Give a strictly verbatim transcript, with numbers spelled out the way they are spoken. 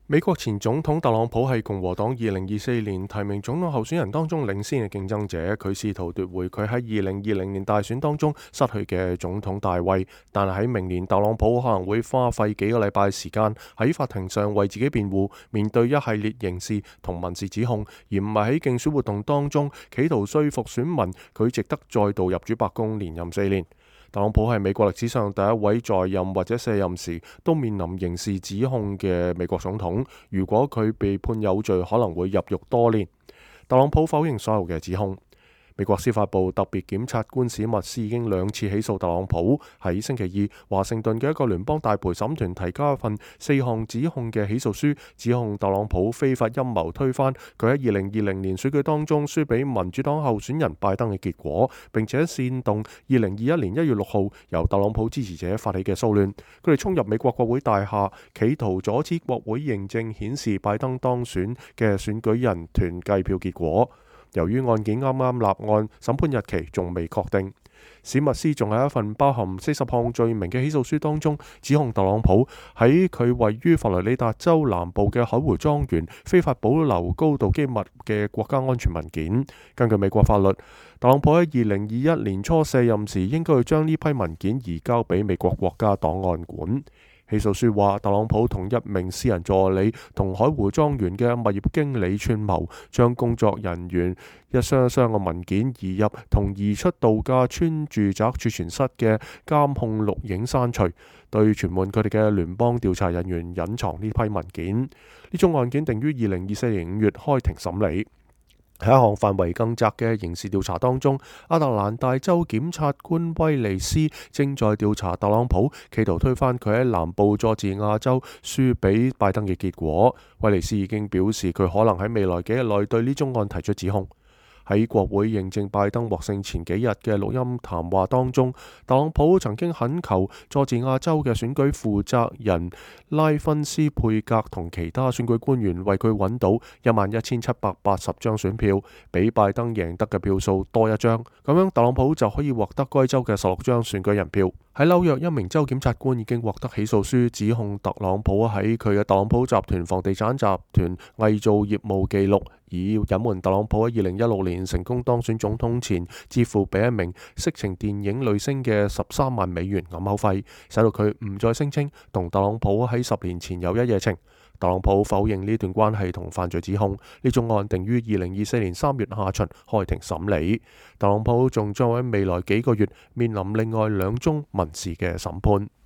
美國前總統特朗普係共和黨二零二四年提名總統候選人當中領先嘅競爭者，佢試圖奪回佢喺二零二零年大選當中失去嘅總統大位。但係喺明年，特朗普可能會花費幾個禮拜時間喺法庭上為自己辯護，面對一系列刑事同民事指控，而唔係喺競選活動當中企圖說服選民佢值得再度入主白宮連任四年。特朗普係美國歷史上第一位在任或者卸任時都面臨刑事指控嘅美國總統。如果佢被判有罪，可能會入獄多年。特朗普否認所有嘅指控。美國司法部特別檢察官史密斯已經兩次起訴特朗普。喺星期二，華盛頓嘅一個聯邦大陪審團提交一份四項指控嘅起訴書，指控特朗普非法陰謀推翻佢喺二零二零年選舉當中輸俾民主黨候選人拜登嘅結果，並且煽動二零二一年一月六號由特朗普支持者發起嘅騷亂。佢哋衝入美國國會大廈，企圖阻止國會認證顯示拜登當選嘅選舉人團計票結果。由於案件啱啱立案，審判日期仲未確定。史密斯仲喺一份包含四十項罪名嘅起訴書當中，指控特朗普喺佢位於佛羅里達州南部嘅海湖莊園非法保留高度機密嘅國家安全文件。根據美國法律，特朗普喺二零二一年初卸任時，應該要將呢批文件移交俾美國國家檔案館。起訴書話，特朗普同一名私人助理同海湖莊園嘅物業經理串謀，將工作人員一箱一箱嘅文件移入同移出度假村住宅儲存室嘅監控錄影刪除，對傳喚佢哋嘅聯邦調查人員隱藏呢批文件。呢宗案件定於二零二四年五月開庭審理。喺一項範圍更窄嘅刑事調查當中，亞特蘭大州檢察官威利斯正在調查特朗普企圖推翻佢喺南部佐治亞州輸俾拜登嘅結果。威利斯已經表示佢可能喺未來幾日內對呢宗案提出指控。喺國會認證拜登獲勝前幾日嘅錄音談話當中，特朗普曾經懇求佐治亞州嘅選舉負責人拉芬斯佩格同其他選舉官員為佢揾到一萬一千七百八十張選票，比拜登贏得嘅票數多一張，咁樣特朗普就可以獲得該州嘅十六張選舉人票。喺紐約，一名州檢察官已經獲得起訴書，指控特朗普喺佢嘅特朗普集團房地產集團偽造業務記錄，以隱瞞特朗普喺二零一六年成功當選總統前支付俾一名色情電影女星嘅十三萬美元掩口費，使到佢唔再聲稱同特朗普喺十年前有一夜情。特朗普否認呢段關係同犯罪指控。呢宗案定於二零二四年三月下旬開庭審理。特朗普仲將喺未來幾個月面臨另外兩宗民事嘅審判。